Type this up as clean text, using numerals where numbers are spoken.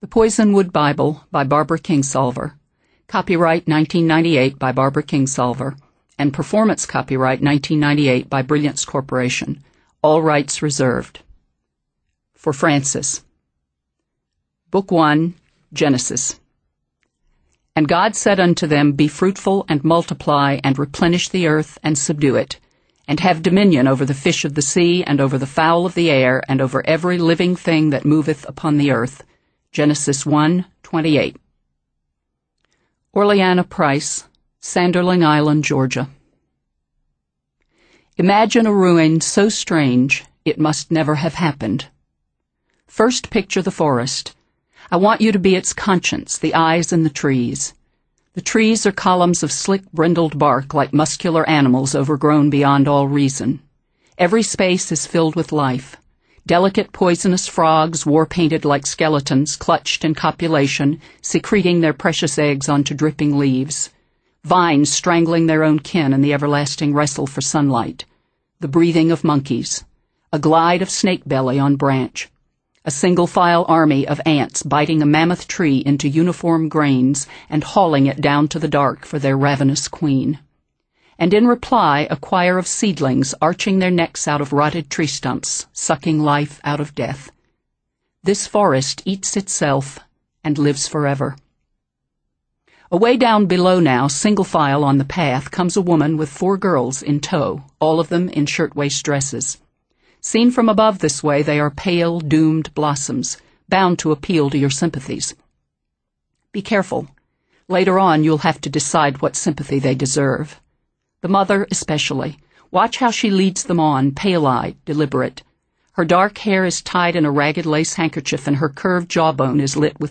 The Poisonwood Bible by Barbara Kingsolver. Copyright 1998 by Barbara Kingsolver. And performance copyright 1998 by Brilliance Corporation. All rights reserved. For Francis. Book 1, Genesis. And God said unto them, Be fruitful and multiply, and replenish the earth, and subdue it, and have dominion over the fish of the sea, and over the fowl of the air, and over every living thing that moveth upon the earth. Genesis 1:28. Orleana Price, Sanderling Island, Georgia. Imagine a ruin so strange it must never have happened. First picture the forest. I want you to be its conscience, the eyes in the trees. The trees are columns of slick, brindled bark like muscular animals overgrown beyond all reason. Every space is filled with life. Delicate poisonous frogs, war-painted like skeletons, clutched in copulation, secreting their precious eggs onto dripping leaves. Vines strangling their own kin in the everlasting wrestle for sunlight. The breathing of monkeys. A glide of snake belly on branch. A single-file army of ants biting a mammoth tree into uniform grains and hauling it down to the dark for their ravenous queen. And in reply, a choir of seedlings arching their necks out of rotted tree stumps, sucking life out of death. This forest eats itself and lives forever. Away down below now, single file on the path, comes a woman with 4 girls in tow, all of them in shirtwaist dresses. Seen from above this way, they are pale, doomed blossoms, bound to appeal to your sympathies. Be careful. Later on, you'll have to decide what sympathy they deserve. The mother especially. Watch how she leads them on, pale-eyed, deliberate. Her dark hair is tied in a ragged lace handkerchief, and her curved jawbone is lit with